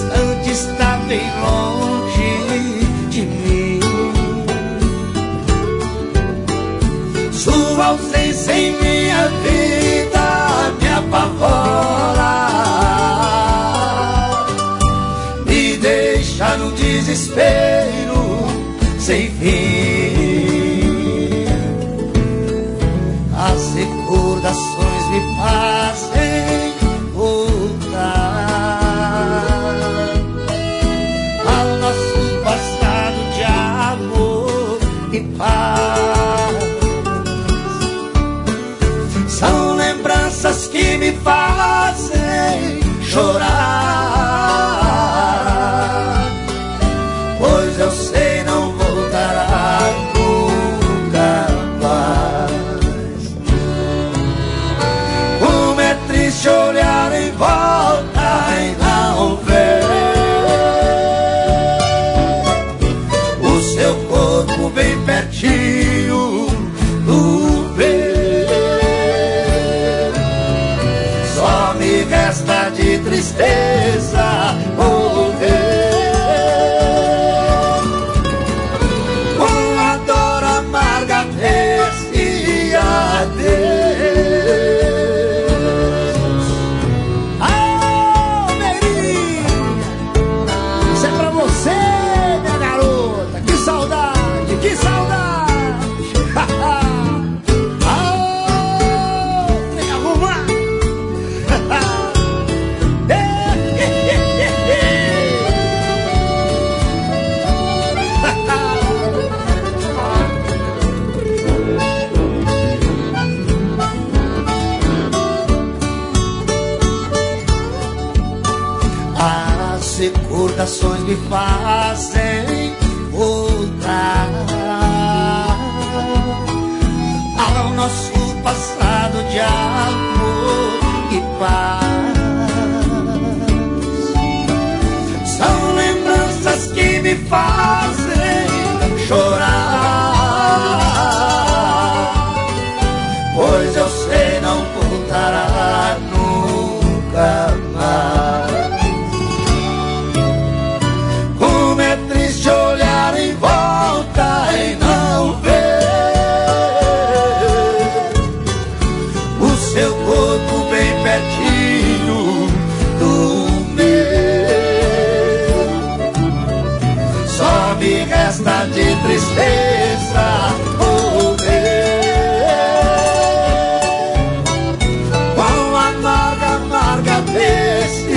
distante, está bem longe de mim. Sua ausência em minha vida me apavora, me deixa no desespero sem fim. As recordações me fazem voltar ao nosso passado de amor e paz. São lembranças que me fazem chorar, pois eu sei não voltará nunca mais. Como é triste olhar em volta e não ver o seu corpo bem pertinho do meu. Só me resta de tristeza morrer com a dor amarga desse adeus. Ah, Meirinha, isso é pra você, minha garota. Que saudade, que saudade. Ah, tem que arrumar. As recordações me fazem voltar ao nosso passado de amor e paz. São lembranças que me fazem chorar, pois eu sei não voltará nunca mais. Como é triste olhar em volta e não ver o seu corpo bem pertinho do meu. Só me resta de tristeza morrer com a amarga desse